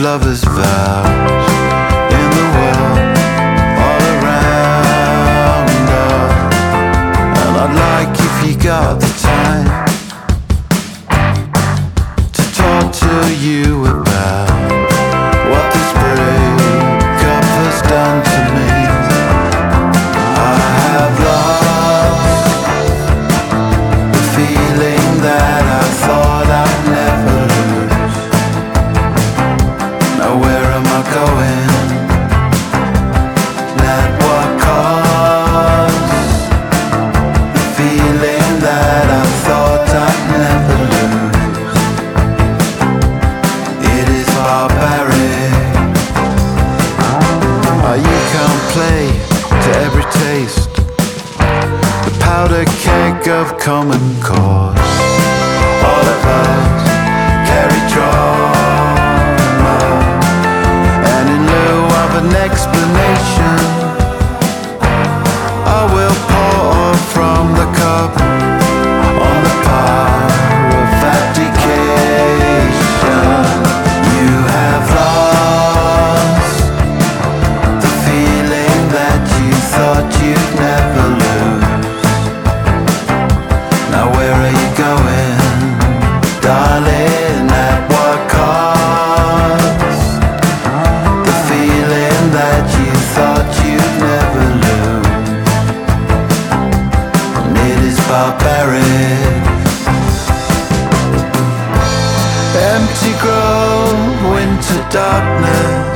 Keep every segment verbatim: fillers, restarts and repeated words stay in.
lovers' vows in the world all around us. And I'd like, if you got the time, to talk to you about what this breakup has done to me. I have lost the feeling that I thought I'd never lose. Now where am I going? Not what caused the feeling that I thought I'd never lose. It is barbaric. Oh, you can't play to every taste, the powder keg of common cause. All of us carry trauma, and in lieu of an explanation, I will pour from the cup on the pyre of abdication. You have lost the feeling that you thought you'd never lose. Now where are you going, darling? At what cost? The feeling that you thought you'd never lose. And it is barbaric. Empty grove, winter darkness.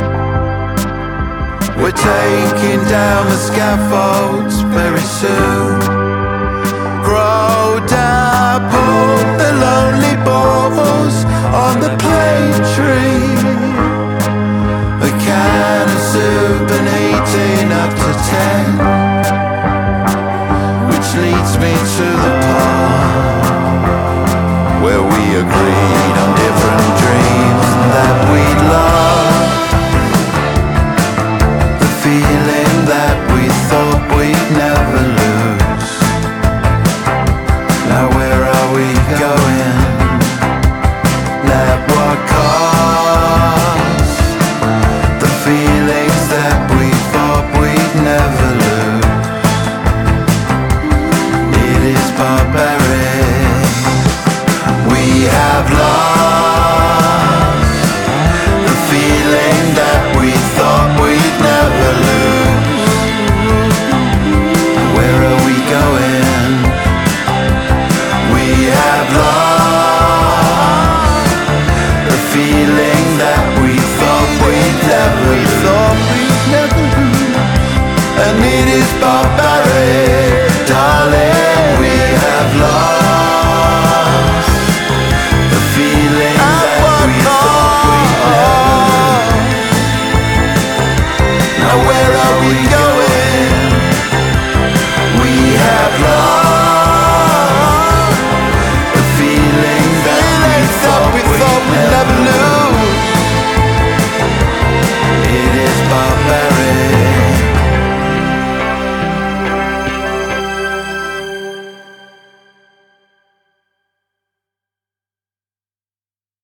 We're taking down the scaffolds very soon. Grow down, pull the lonely balls on the plane tree. A can of soup and eighteen up to ten, which leads me to the part where we agreed on different dreams and that we'd love. The feeling that we thought we'd never lose. Now where are we going? At what cost? The feelings that we thought we'd never lose. It is barbaric. We have lost the feeling that we thought we'd never lose. Where are we going? We have lost the feeling that we thought we'd never, we thought we'd never lose. And it is barbaric, darling. We have lost the feeling that we thought we'd never lose. Now where are we going?